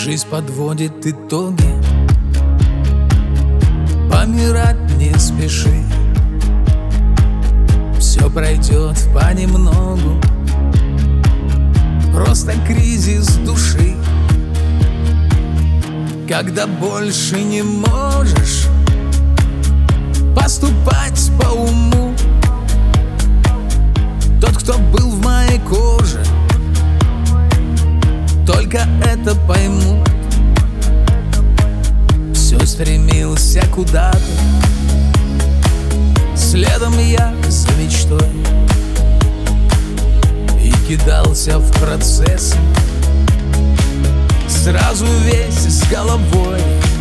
Жизнь подводит итоги, помирать не спеши. Все пройдет понемногу, просто кризис души. Когда больше не можешь поступать по уму, тот, кто был в моей коже, только это поймут. Все стремился куда-то, следом я за мечтой, и кидался в процесс сразу весь с головой.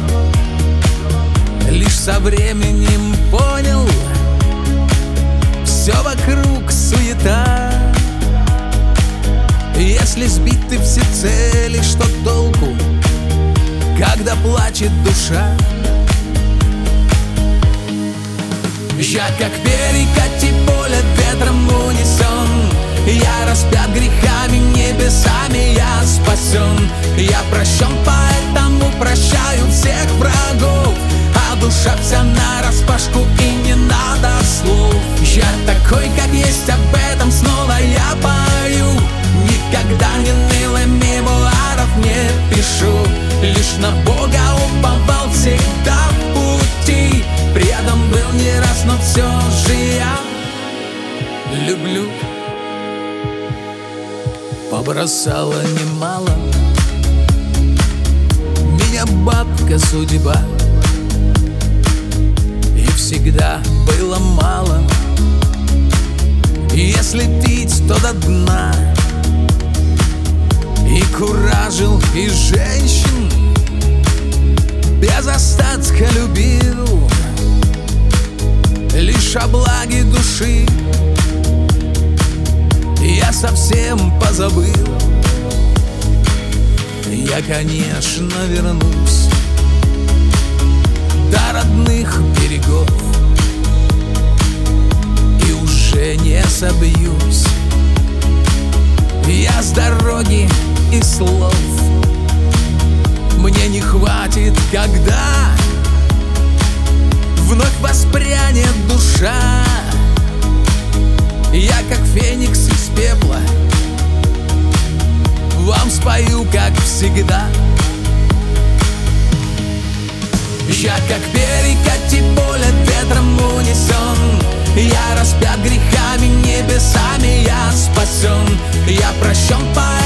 Лишь со временем понял, все вокруг суета. Если сбить ты все цели, что толку, когда плачет душа? Я как перекати поле ветром унесен, я распят грехами, небесами я спасен. Я прощен, поэтому прощаю всех врагов, а душа вся нараспашку и не надо слов. Я такой, как есть, об этом снова я пою. Никогда не ныл и мемуаров не пишу, лишь на Бога уповал всегда в пути. Предан был не раз, но все же я люблю. Побросала немало меня бабка судьба, и всегда было мало. Если пить, то до дна, и куражил, и женщин без остатка любил, лишь о благе души я совсем позабыл. Я, конечно, вернусь до родных берегов и уже не собьюсь я с дороги и слов. Мне не хватит, когда вновь воспрянет душа. Я, как феникс из пепла, вам спою, как всегда. Я, как перекати поле ветром унесен, я распят грехами, небесами я спасен. Я прощен, поэтому